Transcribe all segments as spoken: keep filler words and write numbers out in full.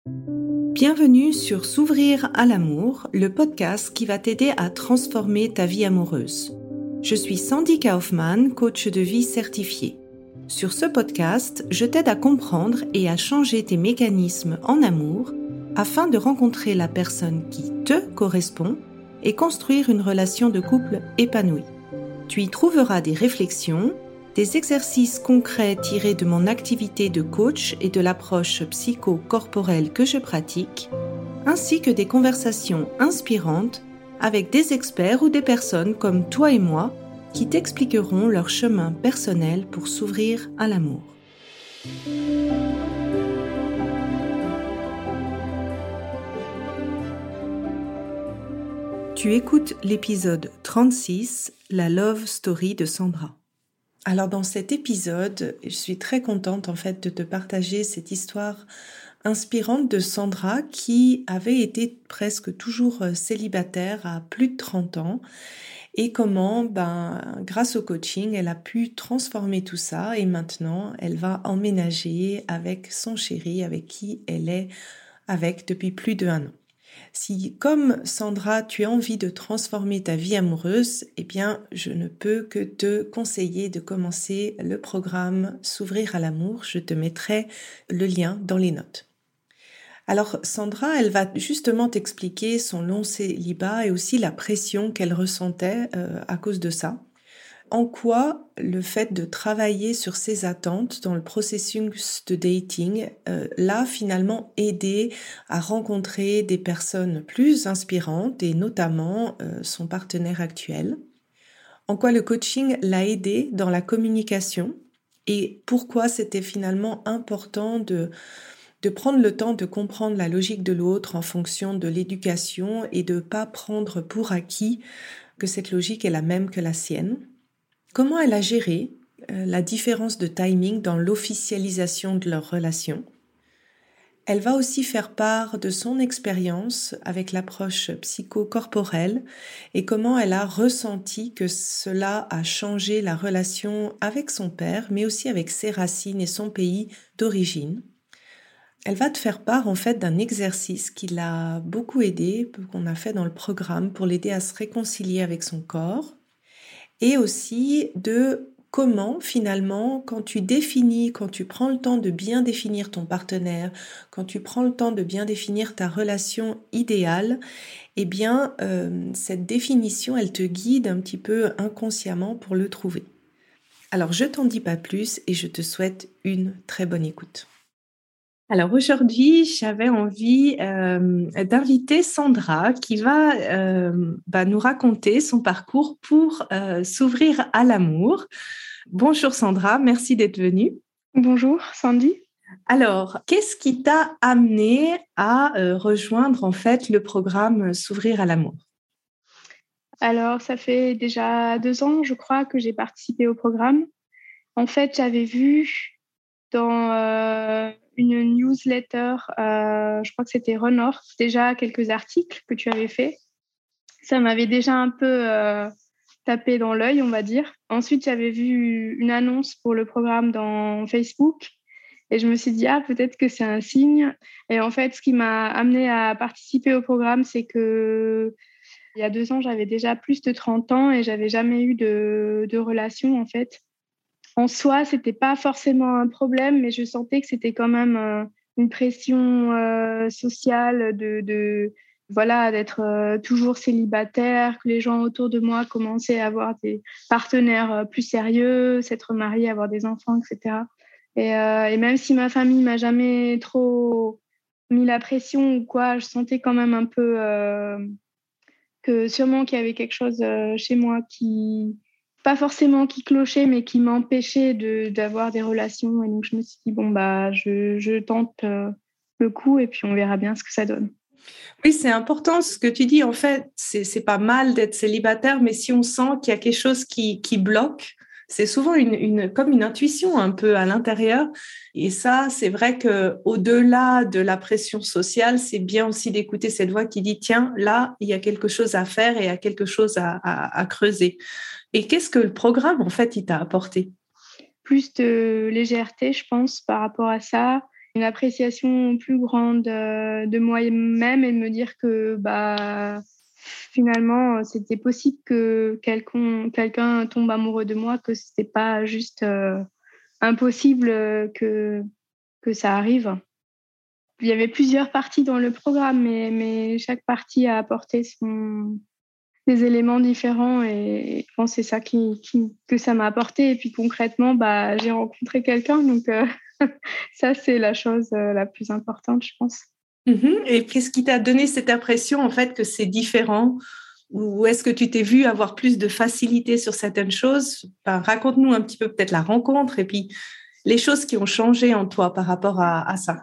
Bienvenue sur S'ouvrir à l'amour, le podcast qui va t'aider à transformer ta vie amoureuse. Je suis Sandy Kaufmann, coach de vie certifiée. Sur ce podcast, je t'aide à comprendre et à changer tes mécanismes en amour afin de rencontrer la personne qui te correspond et construire une relation de couple épanouie. Tu y trouveras des réflexions, des exercices concrets tirés de mon activité de coach et de l'approche psycho-corporelle que je pratique, ainsi que des conversations inspirantes avec des experts ou des personnes comme toi et moi qui t'expliqueront leur chemin personnel pour s'ouvrir à l'amour. Tu écoutes l'épisode trente-six, la Love Story de Sandra. Alors dans cet épisode, je suis très contente en fait de te partager cette histoire inspirante de Sandra qui avait été presque toujours célibataire à plus de trente ans et comment, ben, grâce au coaching, elle a pu transformer tout ça et maintenant elle va emménager avec son chéri avec qui elle est avec depuis plus d'un an. Si, comme Sandra, tu as envie de transformer ta vie amoureuse, eh bien, je ne peux que te conseiller de commencer le programme S'ouvrir à l'amour. Je te mettrai le lien dans les notes. Alors, Sandra, elle va justement t'expliquer son long célibat et aussi la pression qu'elle ressentait euh, à cause de ça. En quoi le fait de travailler sur ses attentes dans le processus de dating euh, l'a finalement aidé à rencontrer des personnes plus inspirantes et notamment euh, son partenaire actuel. En quoi le coaching l'a aidé dans la communication et pourquoi c'était finalement important de, de prendre le temps de comprendre la logique de l'autre en fonction de l'éducation et de ne pas prendre pour acquis que cette logique est la même que la sienne. Comment elle a géré euh, la différence de timing dans l'officialisation de leur relation. Elle va aussi faire part de son expérience avec l'approche psycho-corporelle et comment elle a ressenti que cela a changé la relation avec son père, mais aussi avec ses racines et son pays d'origine. Elle va te faire part en fait d'un exercice qui l'a beaucoup aidé, qu'on a fait dans le programme pour l'aider à se réconcilier avec son corps. Et aussi de comment finalement, quand tu définis, quand tu prends le temps de bien définir ton partenaire, quand tu prends le temps de bien définir ta relation idéale, eh bien euh, cette définition, elle te guide un petit peu inconsciemment pour le trouver. Alors je t'en dis pas plus et je te souhaite une très bonne écoute. Alors aujourd'hui, j'avais envie euh, d'inviter Sandra qui va euh, bah, nous raconter son parcours pour euh, s'ouvrir à l'amour. Bonjour Sandra, merci d'être venue. Bonjour Sandy. Alors, qu'est-ce qui t'a amené à euh, rejoindre en fait le programme S'ouvrir à l'amour ? Alors, ça fait déjà deux ans, je crois, que j'ai participé au programme. En fait, j'avais vu dans euh, une newsletter, euh, je crois que c'était Renorth, déjà quelques articles que tu avais fait. Ça m'avait déjà un peu euh, tapé dans l'œil, on va dire. Ensuite, j'avais vu une annonce pour le programme dans Facebook et je me suis dit, ah, peut-être que c'est un signe. Et en fait, ce qui m'a amené à participer au programme, c'est que il y a deux ans, j'avais déjà plus de trente ans et j'avais jamais eu de, de relation, en fait. En soi, c'était pas forcément un problème, mais je sentais que c'était quand même euh, une pression euh, sociale de, de voilà, d'être euh, toujours célibataire, que les gens autour de moi commençaient à avoir des partenaires euh, plus sérieux, s'être mariés, avoir des enfants, et cetera. Et, euh, et même si ma famille m'a jamais trop mis la pression ou quoi, je sentais quand même un peu euh, que sûrement qu'il y avait quelque chose euh, chez moi qui, pas forcément qui clochait, mais qui m'empêchait de, d'avoir des relations. Et donc, je me suis dit, bon, bah, je, je tente euh, le coup et puis on verra bien ce que ça donne. Oui, c'est important ce que tu dis. En fait, c'est, c'est pas mal d'être célibataire, mais si on sent qu'il y a quelque chose qui, qui bloque, c'est souvent une, une, comme une intuition un peu à l'intérieur. Et ça, c'est vrai que au-delà de la pression sociale, c'est bien aussi d'écouter cette voix qui dit, tiens, là, il y a quelque chose à faire et il y a quelque chose à, à, à creuser. Et qu'est-ce que le programme, en fait, il t'a apporté ? Plus de légèreté, je pense, par rapport à ça. une appréciation plus grande euh, de moi-même et de me dire que bah, finalement, c'était possible que quelqu'un, quelqu'un tombe amoureux de moi, que ce n'était pas juste euh, impossible que, que ça arrive. Il y avait plusieurs parties dans le programme, mais, mais chaque partie a apporté son, des éléments différents et je pense que c'est ça qui, qui, que ça m'a apporté. Et puis concrètement, bah, j'ai rencontré quelqu'un, donc euh, ça, c'est la chose euh, la plus importante, je pense. Mm-hmm. Et qu'est-ce qui t'a donné cette impression, en fait, que c'est différent? Ou est-ce que tu t'es vu avoir plus de facilité sur certaines choses? Enfin, raconte-nous un petit peu peut-être la rencontre et puis les choses qui ont changé en toi par rapport à, à ça.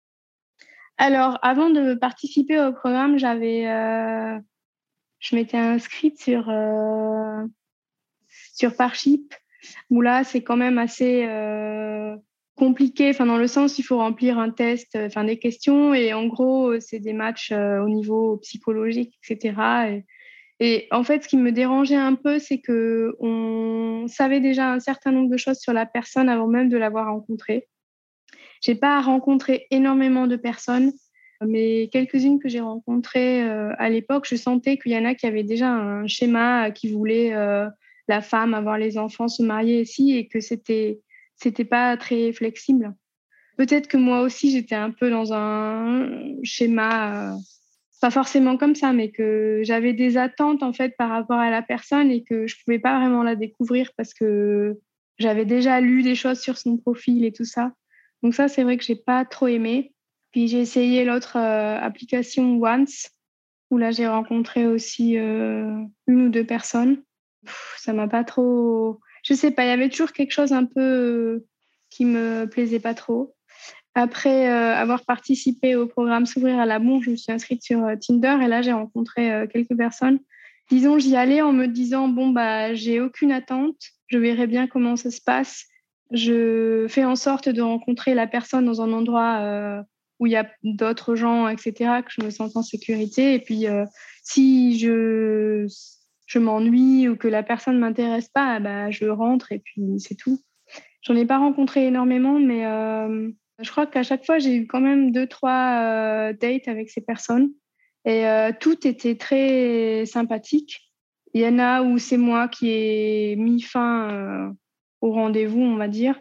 Alors, avant de participer au programme, j'avais, euh, je m'étais inscrite sur, euh, sur Parship, où là, c'est quand même assez euh, compliqué, enfin, dans le sens, il faut remplir un test, enfin, des questions, et en gros, c'est des matchs euh, au niveau psychologique, et cetera. Et, et en fait, ce qui me dérangeait un peu, c'est qu'on savait déjà un certain nombre de choses sur la personne avant même de l'avoir rencontrée. J'ai pas rencontré énormément de personnes, mais quelques-unes que j'ai rencontrées euh, à l'époque, je sentais qu'il y en a qui avaient déjà un schéma, qui voulaient euh, la femme avoir les enfants, se marier ici, et que c'était c'était pas très flexible. Peut-être que moi aussi j'étais un peu dans un schéma, euh, pas forcément comme ça, mais que j'avais des attentes en fait par rapport à la personne et que je pouvais pas vraiment la découvrir parce que j'avais déjà lu des choses sur son profil et tout ça. Donc ça, c'est vrai que j'ai pas trop aimé. Puis j'ai essayé l'autre euh, application Once, où là j'ai rencontré aussi euh, une ou deux personnes. Pff, ça m'a pas trop. Je sais pas, il y avait toujours quelque chose un peu euh, qui me plaisait pas trop. Après euh, avoir participé au programme S'ouvrir à l'amour, je me suis inscrite sur euh, Tinder et là j'ai rencontré euh, quelques personnes. Disons, j'y allais en me disant bon bah j'ai aucune attente, je verrai bien comment ça se passe. Je fais en sorte de rencontrer la personne dans un endroit euh, où il y a d'autres gens, et cetera, que je me sente en sécurité. Et puis, euh, si je, je m'ennuie ou que la personne ne m'intéresse pas, bah, je rentre et puis c'est tout. J'en ai pas rencontré énormément, mais euh, je crois qu'à chaque fois, j'ai eu quand même deux, trois euh, dates avec ces personnes. Et euh, tout était très sympathique. Il y en a où c'est moi qui ai mis fin euh, au rendez-vous, on va dire,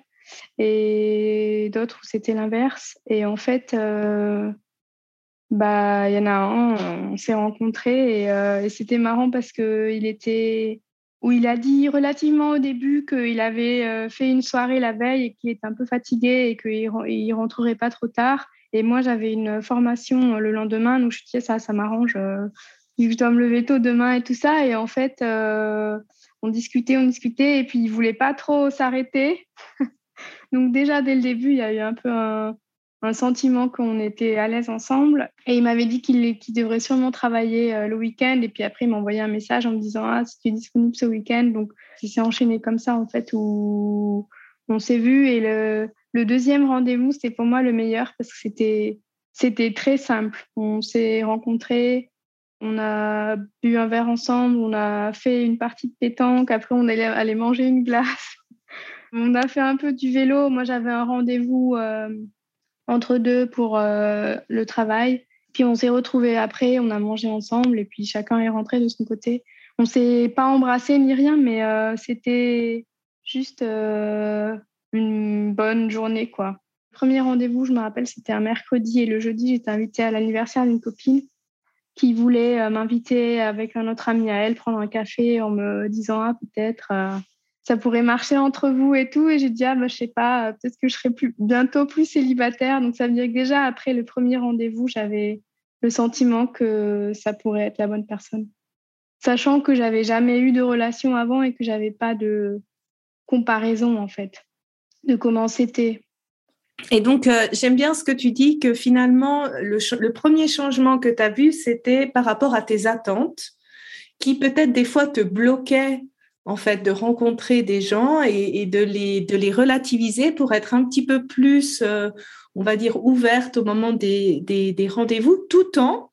et d'autres où c'était l'inverse. Et en fait, euh, bah, il y en a un, on s'est rencontrés et, euh, et c'était marrant parce que il était, où il a dit relativement au début qu'il avait euh, fait une soirée la veille et qu'il était un peu fatigué et qu'il il rentrerait pas trop tard. Et moi, j'avais une formation le lendemain, donc je me disais ça, ça m'arrange. Euh, je dois me lever tôt demain et tout ça. Et en fait, euh, on discutait, on discutait, et puis il voulait pas trop s'arrêter. Donc déjà, dès le début, il y a eu un peu un, un sentiment qu'on était à l'aise ensemble. Et il m'avait dit qu'il qu'il devrait sûrement travailler euh, le week-end. Et puis après, il m'a envoyé un message en me disant « Ah, si tu es disponible ce week-end ». Donc, ça s'est enchaîné comme ça, en fait, où on s'est vus. Et le, le deuxième rendez-vous, c'était pour moi le meilleur parce que c'était, c'était très simple. On s'est rencontrés, on a bu un verre ensemble, on a fait une partie de pétanque. Après, on allait aller manger une glace. On a fait un peu du vélo. Moi, j'avais un rendez-vous euh, entre deux pour euh, le travail. Puis on s'est retrouvés après, on a mangé ensemble et puis chacun est rentré de son côté. On s'est pas embrassé ni rien, mais euh, c'était juste euh, une bonne journée, quoi. Le premier rendez-vous, je me rappelle, c'était un mercredi et le jeudi, j'étais invitée à l'anniversaire d'une copine qui voulait euh, m'inviter avec un autre ami à elle prendre un café en me disant ah peut-être euh, ça pourrait marcher entre vous et tout. Et j'ai dit, ah, bah, je sais pas, peut-être que je serai plus, bientôt plus célibataire. Donc, ça veut dire que déjà, après le premier rendez-vous, j'avais le sentiment que ça pourrait être la bonne personne. Sachant que j'avais jamais eu de relation avant et que j'avais pas de comparaison, en fait, de comment c'était. Et donc, euh, j'aime bien ce que tu dis, que finalement, le, ch- le premier changement que tu as vu, c'était par rapport à tes attentes, qui peut-être des fois te bloquaient en fait de rencontrer des gens et, et de les de les relativiser pour être un petit peu plus, euh, on va dire, ouverte au moment des des, des rendez-vous, tout en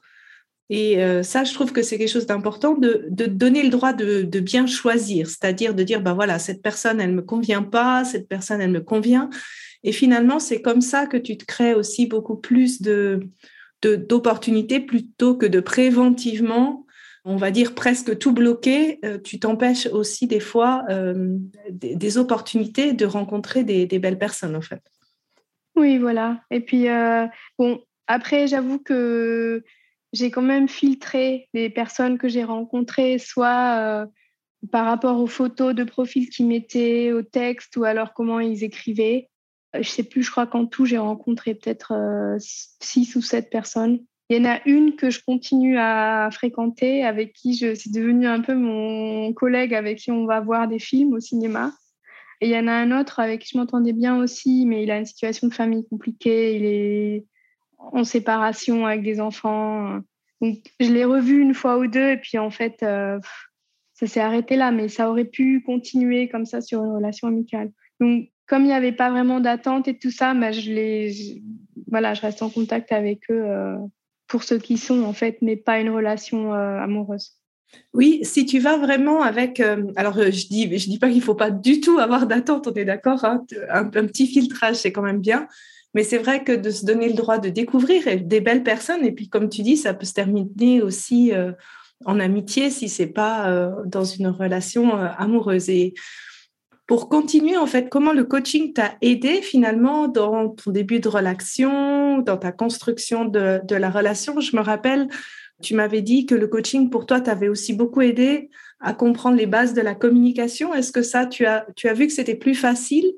et euh, ça, je trouve que c'est quelque chose d'important de de donner le droit de de bien choisir, c'est-à-dire de dire ben voilà, cette personne elle me convient pas, cette personne elle me convient. Et finalement, c'est comme ça que tu te crées aussi beaucoup plus de, de, d'opportunités plutôt que de préventivement, on va dire presque tout bloquer. Euh, tu t'empêches aussi des fois euh, des, des opportunités de rencontrer des, des belles personnes, en fait. Oui, voilà. Et puis, euh, bon, après, j'avoue que j'ai quand même filtré les personnes que j'ai rencontrées, soit euh, par rapport aux photos de profil qu'ils mettaient, au texte, ou alors comment ils écrivaient. Euh, Je sais plus, je crois qu'en tout, j'ai rencontré peut-être euh, six ou sept personnes. Il y en a une que je continue à fréquenter, avec qui je, c'est devenu un peu mon collègue avec qui on va voir des films au cinéma. Et il y en a un autre avec qui je m'entendais bien aussi, mais il a une situation de famille compliquée, il est en séparation avec des enfants. Donc, je l'ai revu une fois ou deux, et puis en fait, euh, ça s'est arrêté là, mais ça aurait pu continuer comme ça sur une relation amicale. Donc, comme il n'y avait pas vraiment d'attente et tout ça, bah, je, les, je, voilà, je reste en contact avec eux euh, pour ceux qui sont, en fait, mais pas une relation euh, amoureuse. Oui, si tu vas vraiment avec... euh, alors, euh, je dis, je dis pas qu'il faut pas du tout avoir d'attente, on est d'accord, hein, un, un petit filtrage, c'est quand même bien. Mais c'est vrai que de se donner le droit de découvrir des belles personnes, et puis comme tu dis, ça peut se terminer aussi euh, en amitié si c'est pas euh, dans une relation euh, amoureuse. Et pour continuer, en fait, comment le coaching t'a aidé finalement dans ton début de relation, dans ta construction de, de la relation? Je me rappelle, tu m'avais dit que le coaching pour toi t'avait aussi beaucoup aidé à comprendre les bases de la communication. Est-ce que ça, tu as, tu as vu que c'était plus facile?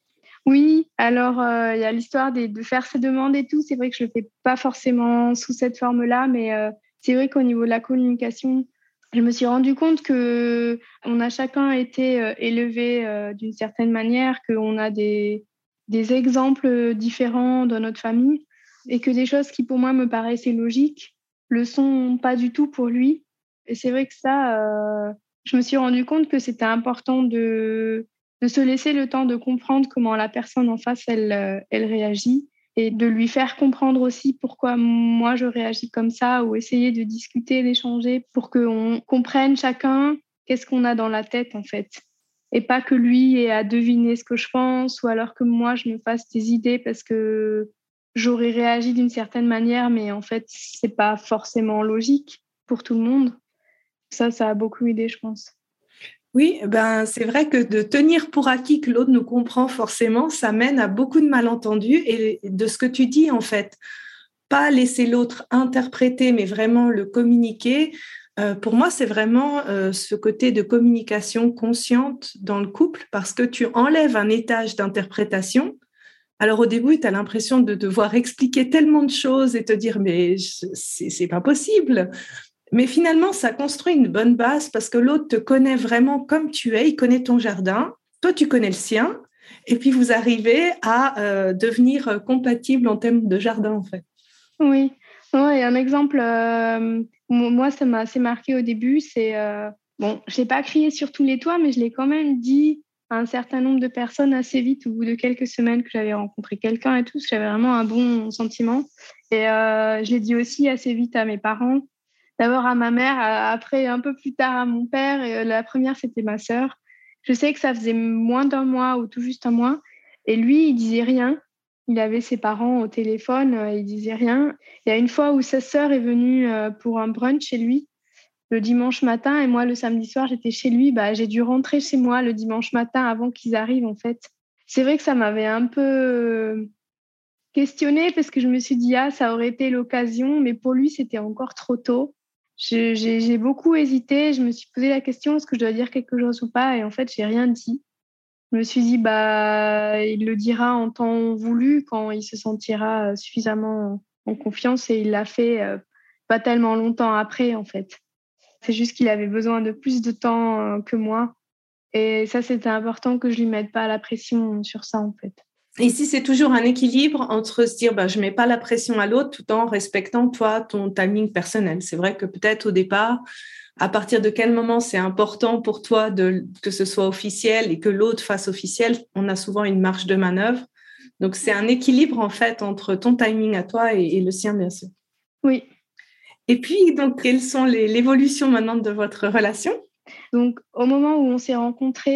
Oui, alors euh, il y a l'histoire des- de faire ses demandes et tout. C'est vrai que je le fais pas forcément sous cette forme-là, mais euh, c'est vrai qu'au niveau de la communication, je me suis rendu compte que on a chacun été euh, élevé euh, d'une certaine manière, qu'on a des, des exemples différents dans notre famille et que des choses qui pour moi me paraissaient logiques le sont pas du tout pour lui. Et c'est vrai que ça, euh, je me suis rendu compte que c'était important de de se laisser le temps de comprendre comment la personne en face, elle, euh, elle réagit et de lui faire comprendre aussi pourquoi moi je réagis comme ça ou essayer de discuter, d'échanger pour qu'on comprenne chacun qu'est-ce qu'on a dans la tête en fait. Et pas que lui ait à deviner ce que je pense ou alors que moi je me fasse des idées parce que j'aurais réagi d'une certaine manière, mais en fait, c'est pas forcément logique pour tout le monde. Ça, ça a beaucoup aidé, je pense. Oui, ben c'est vrai que de tenir pour acquis que l'autre nous comprend forcément, ça mène à beaucoup de malentendus et de ce que tu dis en fait, pas laisser l'autre interpréter, mais vraiment le communiquer. Euh, pour moi, c'est vraiment euh, ce côté de communication consciente dans le couple parce que tu enlèves un étage d'interprétation. Alors au début, tu as l'impression de devoir expliquer tellement de choses et te dire mais je- c'est c'est pas possible. Mais finalement, ça construit une bonne base parce que l'autre te connaît vraiment comme tu es, il connaît ton jardin, toi tu connais le sien, et puis vous arrivez à euh, devenir compatible en termes de jardin en fait. Oui, ouais, et un exemple, euh, moi, ça m'a assez marqué au début. C'est, euh, bon, je n'ai pas crié sur tous les toits, mais je l'ai quand même dit à un certain nombre de personnes assez vite, au bout de quelques semaines que j'avais rencontré quelqu'un et tout, parce que j'avais vraiment un bon sentiment. Et euh, je l'ai dit aussi assez vite à mes parents, d'abord à ma mère, à- après un peu plus tard à mon père. Et euh, la première, c'était ma sœur. Je sais que ça faisait moins d'un mois ou tout juste un mois. Et lui, il disait rien. Il avait ses parents au téléphone, euh, il disait rien. Il y a une fois où sa sœur est venue euh, pour un brunch chez lui le dimanche matin et moi le samedi soir j'étais chez lui. Bah, j'ai dû rentrer chez moi le dimanche matin avant qu'ils arrivent en fait. C'est vrai que ça m'avait un peu euh, questionnée parce que je me suis dit ah ça aurait été l'occasion, mais pour lui c'était encore trop tôt. Je- J'ai j'ai beaucoup hésité, je me suis posé la question est-ce que je dois dire quelque chose ou pas et en fait j'ai rien dit. Je me suis dit, bah, il le dira en temps voulu, quand il se sentira euh, suffisamment en confiance, et il l'a fait euh, pas tellement longtemps après, en fait. C'est juste qu'il avait besoin de plus de temps euh, que moi. Et ça, c'était important que je lui mette pas la pression sur ça, en fait. Ici, c'est toujours un équilibre entre se dire, bah, je mets pas la pression à l'autre tout en respectant toi ton timing personnel. C'est vrai que peut-être au départ, à partir de quel moment c'est important pour toi de, que ce soit officiel et que l'autre fasse officiel, on a souvent une marge de manœuvre. Donc, c'est un équilibre en fait entre ton timing à toi et, et le sien, bien sûr. Oui. Et puis, donc, quelles sont les, l'évolution maintenant de votre relation? Donc, au moment où on s'est rencontrés,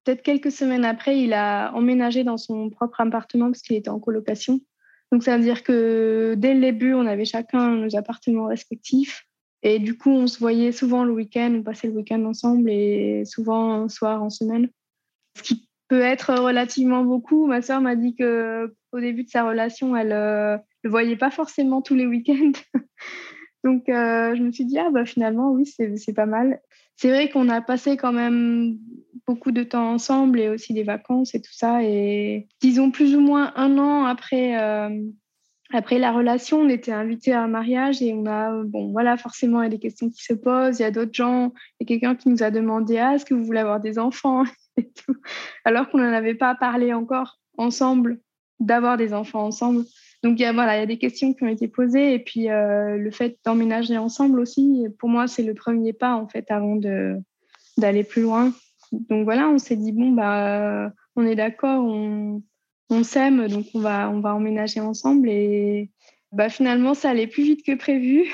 peut-être quelques semaines après, il a emménagé dans son propre appartement parce qu'il était en colocation. Donc, ça veut dire que dès le début, on avait chacun nos appartements respectifs. Et du coup, on se voyait souvent le week-end, on passait le week-end ensemble et souvent un soir en semaine. Ce qui peut être relativement beaucoup. Ma sœur m'a dit qu'au début de sa relation, elle ne euh, le voyait pas forcément tous les week-ends. Donc, euh, je me suis dit, ah bah finalement, oui, c'est, c'est pas mal. C'est vrai qu'on a passé quand même beaucoup de temps ensemble et aussi des vacances et tout ça. Et disons plus ou moins un an après, euh, après la relation, on était invités à un mariage et on a, bon, voilà, forcément, il y a des questions qui se posent. Il y a d'autres gens, il y a quelqu'un qui nous a demandé, ah, est-ce que vous voulez avoir des enfants et tout, alors qu'on n'en avait pas parlé encore ensemble, d'avoir des enfants ensemble. Donc, il y a, voilà, il y a des questions qui ont été posées. Et puis, euh, le fait d'emménager ensemble aussi, pour moi, c'est le premier pas, en fait, avant de, d'aller plus loin. Donc, voilà, on s'est dit, bon, bah, on est d'accord, on, on s'aime, donc on va, on va emménager ensemble. Et bah, finalement, ça allait plus vite que prévu.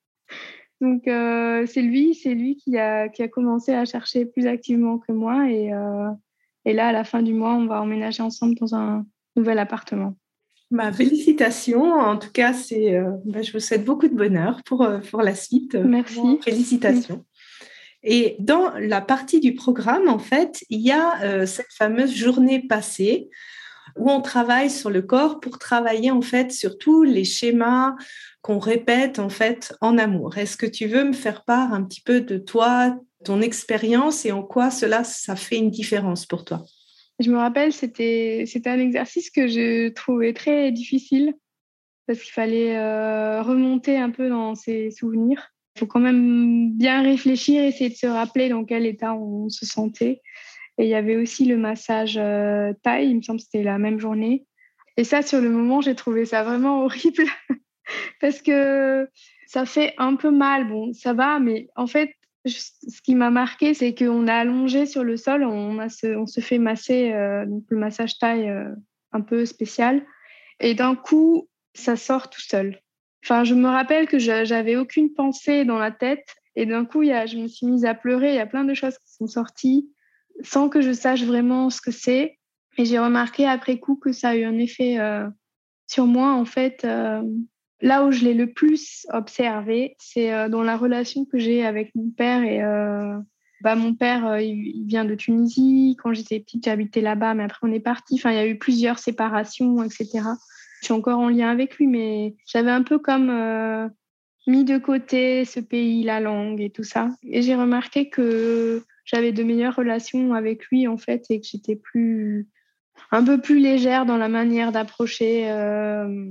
Donc, euh, c'est lui, c'est lui qui a, qui a commencé à chercher plus activement que moi. Et, euh, et là, à la fin du mois, on va emménager ensemble dans un nouvel appartement. Bah, félicitations. En tout cas, c'est, euh, bah, je vous souhaite beaucoup de bonheur pour, euh, pour la suite. Merci. Félicitations. Et dans la partie du programme, en fait, il y a euh, cette fameuse journée passée où on travaille sur le corps pour travailler en fait sur tous les schémas qu'on répète en fait en amour. Est-ce que tu veux me faire part un petit peu de toi, ton expérience et en quoi cela, ça fait une différence pour toi? Je me rappelle, c'était, c'était un exercice que je trouvais très difficile parce qu'il fallait euh, remonter un peu dans ses souvenirs. Il faut quand même bien réfléchir, essayer de se rappeler dans quel état on se sentait. Et il y avait aussi le massage euh, thaï, il me semble que c'était la même journée. Et ça, sur le moment, j'ai trouvé ça vraiment horrible parce que ça fait un peu mal. Bon, ça va, mais en fait, ce qui m'a marqué, c'est qu'on a allongé sur le sol, on, a se, on se fait masser, euh, donc le massage thaï euh, un peu spécial. Et d'un coup, ça sort tout seul. Enfin, je me rappelle que je, j'avais aucune pensée dans la tête. Et d'un coup, il y a, je me suis mise à pleurer. Il y a plein de choses qui sont sorties sans que je sache vraiment ce que c'est. Et j'ai remarqué après coup que ça a eu un effet euh, sur moi, en fait. Euh, là où je l'ai le plus observé, c'est euh, dans la relation que j'ai avec mon père. Et euh, bah, mon père, euh, il, il vient de Tunisie. Quand j'étais petite, j'habitais là-bas, mais après, on est parti. Enfin, il y a eu plusieurs séparations, et cetera. Je suis encore en lien avec lui, mais j'avais un peu comme euh, mis de côté ce pays, la langue et tout ça. Et j'ai remarqué que j'avais de meilleures relations avec lui, en fait, et que j'étais plus, un peu plus légère dans la manière d'approcher euh,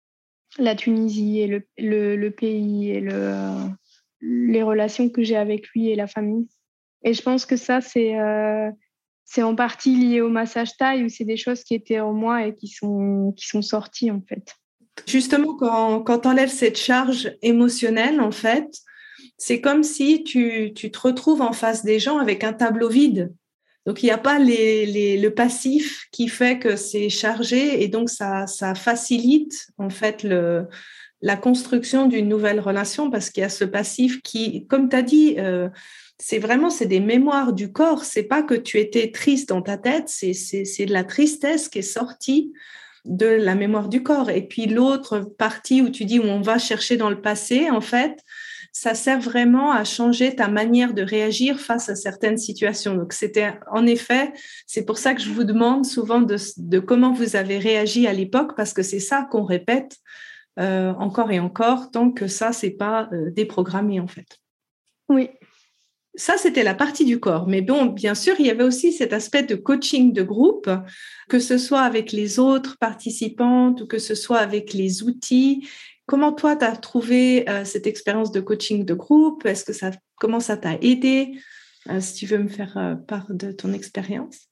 la Tunisie et le, le, le pays et le, euh, les relations que j'ai avec lui et la famille. Et je pense que ça, c'est, euh, c'est en partie lié au massage thaï, où c'est des choses qui étaient en moi et qui sont, qui sont sorties, en fait. Justement, quand, quand tu enlèves cette charge émotionnelle, en fait, c'est comme si tu, tu te retrouves en face des gens avec un tableau vide. Donc, il n'y a pas les, les, le passif qui fait que c'est chargé et donc ça, ça facilite en fait le, la construction d'une nouvelle relation parce qu'il y a ce passif qui, comme tu as dit, euh, c'est vraiment c'est des mémoires du corps. C'est pas que tu étais triste dans ta tête, c'est, c'est, c'est de la tristesse qui est sortie de la mémoire du corps. Et puis l'autre partie où tu dis où on va chercher dans le passé, en fait, ça sert vraiment à changer ta manière de réagir face à certaines situations. Donc, c'était en effet, c'est pour ça que je vous demande souvent de, de comment vous avez réagi à l'époque, parce que c'est ça qu'on répète euh, encore et encore, tant que ça, c'est pas euh, déprogrammé, en fait. Oui. Ça, c'était la partie du corps. Mais bon, bien sûr, il y avait aussi cet aspect de coaching de groupe, que ce soit avec les autres participantes ou que ce soit avec les outils. Comment toi, tu as trouvé euh, cette expérience de coaching de groupe? Est-ce que ça, comment ça t'a aidé? Euh, si tu veux me faire euh, part de ton expérience.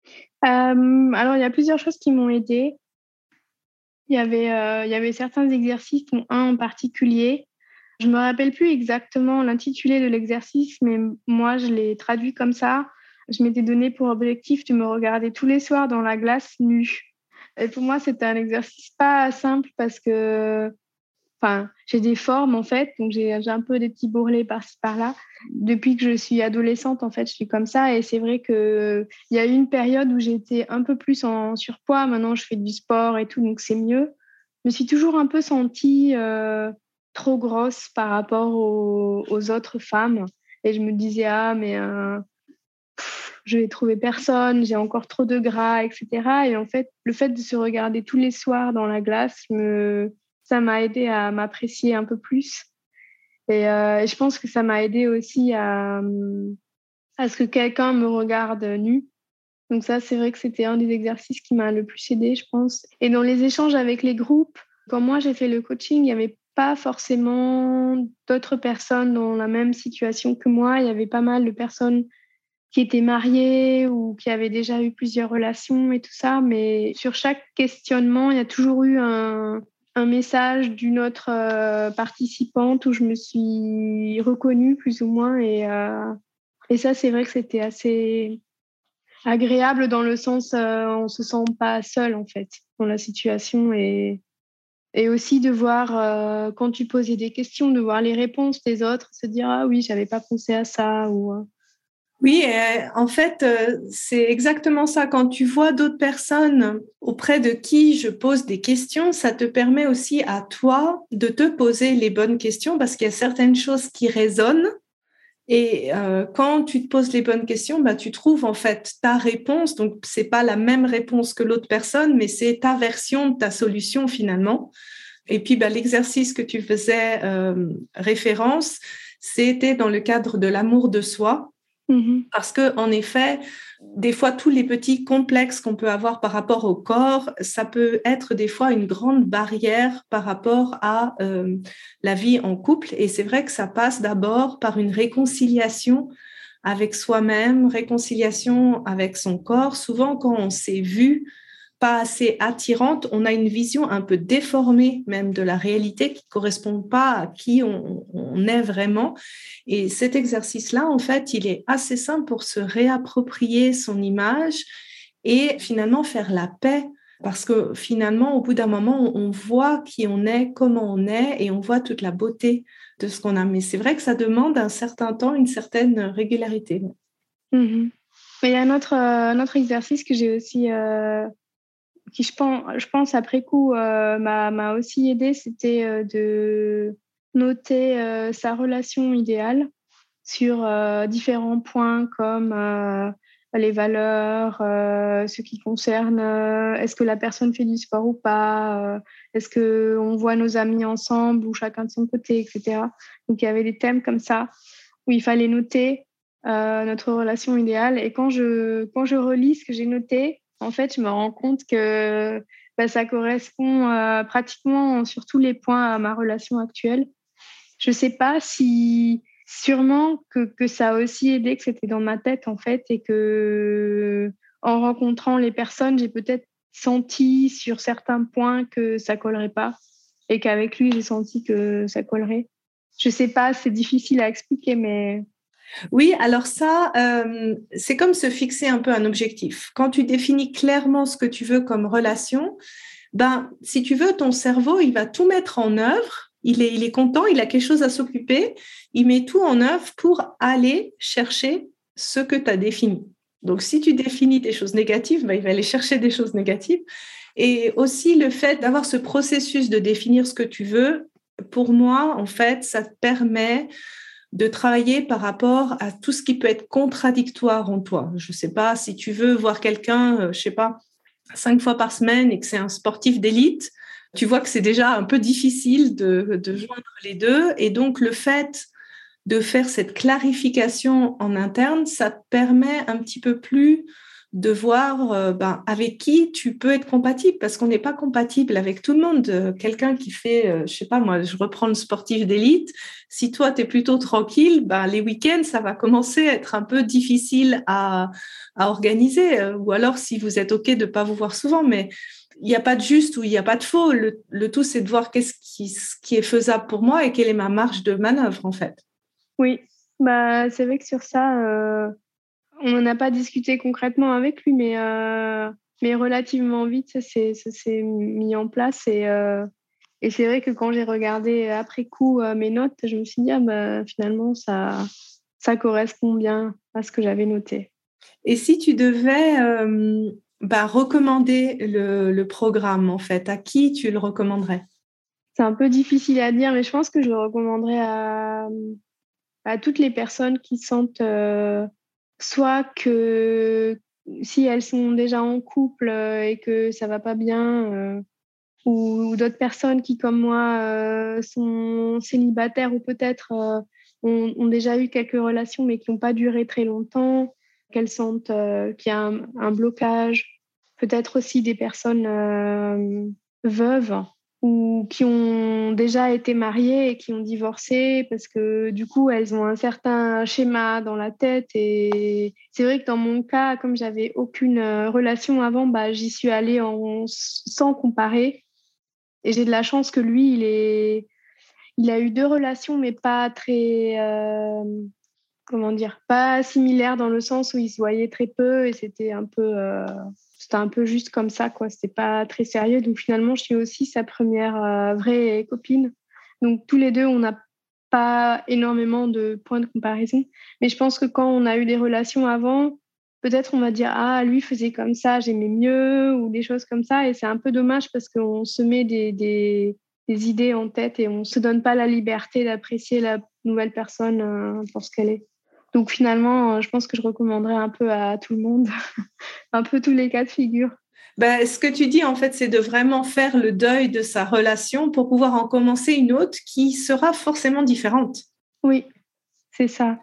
Euh, alors, il y a plusieurs choses qui m'ont aidée. Il y avait, euh, il y avait certains exercices, dont un en particulier. Je ne me rappelle plus exactement l'intitulé de l'exercice, mais moi, je l'ai traduit comme ça. Je m'étais donné pour objectif de me regarder tous les soirs dans la glace nue. Et pour moi, c'était un exercice pas simple parce que Enfin, j'ai des formes, en fait, donc j'ai, j'ai un peu des petits bourrelets par-ci, par-là. Depuis que je suis adolescente, en fait, je suis comme ça. Et c'est vrai qu'il y a eu une période où j'étais un peu plus en surpoids. Maintenant, je fais du sport et tout, donc c'est mieux. Je me suis toujours un peu sentie euh, trop grosse par rapport aux, aux autres femmes. Et je me disais, ah, mais euh, pff, je vais trouver personne, j'ai encore trop de gras, et cetera. Et en fait, le fait de se regarder tous les soirs dans la glace me ça m'a aidé à m'apprécier un peu plus. Et euh, je pense que ça m'a aidé aussi à, à ce que quelqu'un me regarde nue. Donc ça, c'est vrai que c'était un des exercices qui m'a le plus aidé, je pense. Et dans les échanges avec les groupes, quand moi j'ai fait le coaching, il n'y avait pas forcément d'autres personnes dans la même situation que moi. Il y avait pas mal de personnes qui étaient mariées ou qui avaient déjà eu plusieurs relations et tout ça. Mais sur chaque questionnement, il y a toujours eu un, un message d'une autre euh, participante où je me suis reconnue plus ou moins. Et, euh, et ça, c'est vrai que c'était assez agréable dans le sens euh, on se sent pas seul en fait dans la situation. Et, et aussi de voir, euh, quand tu posais des questions, de voir les réponses des autres, se dire « Ah oui, j'avais pas pensé à ça » ou... Euh, Oui, euh, en fait, euh, c'est exactement ça. Quand tu vois d'autres personnes auprès de qui je pose des questions, ça te permet aussi à toi de te poser les bonnes questions parce qu'il y a certaines choses qui résonnent. Et euh, quand tu te poses les bonnes questions, bah, tu trouves en fait ta réponse. Donc, c'est pas la même réponse que l'autre personne, mais c'est ta version de ta solution finalement. Et puis, bah, l'exercice que tu faisais euh, référence, c'était dans le cadre de l'amour de soi. mm-hmm. Parce que, en effet, des fois, tous les petits complexes qu'on peut avoir par rapport au corps, ça peut être des fois une grande barrière par rapport à euh, la vie en couple. Et c'est vrai que ça passe d'abord par une réconciliation avec soi-même, réconciliation avec son corps. Souvent, quand on s'est vu pas assez attirante, on a une vision un peu déformée même de la réalité qui correspond pas à qui on, on est vraiment. Et cet exercice-là, en fait, il est assez simple pour se réapproprier son image et finalement faire la paix. Parce que finalement, au bout d'un moment, on voit qui on est, comment on est, et on voit toute la beauté de ce qu'on a. Mais c'est vrai que ça demande un certain temps, une certaine régularité. Mm-hmm. Mais il y a un autre, euh, un autre exercice que j'ai aussi... Euh... qui je pense, je pense après coup euh, m'a, m'a aussi aidé, c'était euh, de noter euh, sa relation idéale sur euh, différents points comme euh, les valeurs, euh, ce qui concerne euh, est-ce que la personne fait du sport ou pas, euh, est-ce qu'on voit nos amis ensemble ou chacun de son côté, et cetera. Donc il y avait des thèmes comme ça où il fallait noter euh, notre relation idéale. Et quand je, quand je relis ce que j'ai noté, en fait, je me rends compte que bah, ça correspond euh, pratiquement sur tous les points à ma relation actuelle. Je ne sais pas si, sûrement que, que ça a aussi aidé, que c'était dans ma tête en fait, et que en rencontrant les personnes, j'ai peut-être senti sur certains points que ça collerait pas, et qu'avec lui, j'ai senti que ça collerait. Je sais pas, c'est difficile à expliquer, mais Oui, alors ça, euh, c'est comme se fixer un peu un objectif. Quand tu définis clairement ce que tu veux comme relation, ben, si tu veux, ton cerveau, il va tout mettre en œuvre. Il est, il est content, il a quelque chose à s'occuper. Il met tout en œuvre pour aller chercher ce que tu as défini. Donc, si tu définis des choses négatives, ben, il va aller chercher des choses négatives. Et aussi, le fait d'avoir ce processus de définir ce que tu veux, pour moi, en fait, ça te permet de travailler par rapport à tout ce qui peut être contradictoire en toi. Je ne sais pas si tu veux voir quelqu'un, euh, je sais pas, cinq fois par semaine et que c'est un sportif d'élite, tu vois que c'est déjà un peu difficile de, de joindre les deux. Et donc, le fait de faire cette clarification en interne, ça te permet un petit peu plus de voir euh, ben, avec qui tu peux être compatible, parce qu'on n'est pas compatible avec tout le monde. Euh, quelqu'un qui fait, euh, je sais pas moi, je reprends le sportif d'élite, si toi, tu es plutôt tranquille, ben, les week-ends, ça va commencer à être un peu difficile à, à organiser. Euh, ou alors, si vous êtes OK de ne pas vous voir souvent, mais il n'y a pas de juste ou il n'y a pas de faux. Le, le tout, c'est de voir qu'est-ce qui, ce qui est faisable pour moi et quelle est ma marge de manœuvre, en fait. oui, bah, c'est vrai que sur ça, euh, on n'en a pas discuté concrètement avec lui, mais, euh, mais relativement vite, ça s'est, ça s'est mis en place. Et, euh, Et c'est vrai que quand j'ai regardé après coup euh, mes notes, je me suis dit, ah, bah, finalement, ça, ça correspond bien à ce que j'avais noté. Et si tu devais euh, bah, recommander le, le programme, en fait, à qui tu le recommanderais? C'est un peu difficile à dire, mais je pense que je le recommanderais à, à toutes les personnes qui sentent euh, soit que si elles sont déjà en couple euh, et que ça va pas bien, euh, ou, ou d'autres personnes qui, comme moi, euh, sont célibataires ou peut-être euh, ont, ont déjà eu quelques relations mais qui n'ont pas duré très longtemps, qu'elles sentent euh, qu'il y a un, un blocage. Peut-être aussi des personnes euh, veuves ou qui ont déjà été mariées et qui ont divorcé parce que du coup, elles ont un certain schéma dans la tête. Et c'est vrai que dans mon cas, comme j'avais aucune relation avant, bah, j'y suis allée en, sans comparer. Et j'ai de la chance que lui, il, est, il a eu deux relations, mais pas très, euh, comment dire, pas similaires dans le sens où ils se voyaient très peu et c'était un peu, euh, c'était un peu juste comme ça, quoi. C'était pas très sérieux. Donc finalement, je suis aussi sa première euh, vraie copine. Donc tous les deux, on n'a pas énormément de points de comparaison. Mais je pense que quand on a eu des relations avant, peut-être on va dire, ah, lui faisait comme ça, j'aimais mieux, ou des choses comme ça. Et c'est un peu dommage parce qu'on se met des, des, des idées en tête et on ne se donne pas la liberté d'apprécier la nouvelle personne euh, pour ce qu'elle est. Donc finalement, je pense que je recommanderais un peu à tout le monde, un peu tous les cas de figure. Ben, ce que tu dis, en fait, c'est de vraiment faire le deuil de sa relation pour pouvoir en commencer une autre qui sera forcément différente. Oui, c'est ça.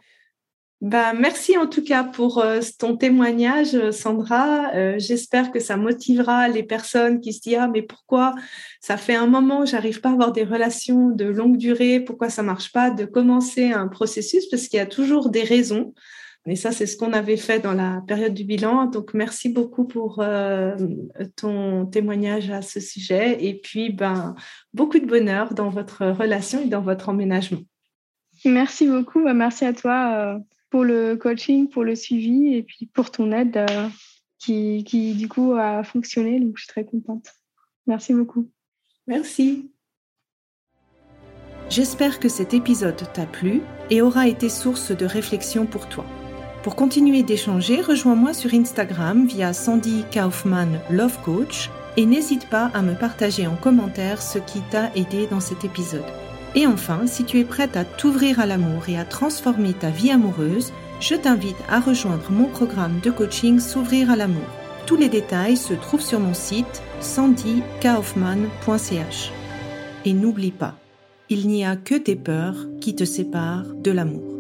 Ben, merci en tout cas pour euh, ton témoignage, Sandra. Euh, j'espère que ça motivera les personnes qui se disent « Ah, mais pourquoi ça fait un moment que j'arrive pas à avoir des relations de longue durée, pourquoi ça marche pas ?» de commencer un processus parce qu'il y a toujours des raisons. Et ça, c'est ce qu'on avait fait dans la période du bilan. Donc, merci beaucoup pour euh, ton témoignage à ce sujet. Et puis, ben, beaucoup de bonheur dans votre relation et dans votre emménagement. Merci beaucoup. Merci à toi euh, pour le coaching, pour le suivi et puis pour ton aide euh, qui, qui, du coup, a fonctionné. Donc, je suis très contente. Merci beaucoup. Merci. J'espère que cet épisode t'a plu et aura été source de réflexion pour toi. Pour continuer d'échanger, rejoins-moi sur Instagram via Sandy Kaufman Love Coach et n'hésite pas à me partager en commentaire ce qui t'a aidé dans cet épisode. Et enfin, si tu es prête à t'ouvrir à l'amour et à transformer ta vie amoureuse, je t'invite à rejoindre mon programme de coaching S'ouvrir à l'amour. Tous les détails se trouvent sur mon site sandy kaufman point c h. Et n'oublie pas, il n'y a que tes peurs qui te séparent de l'amour.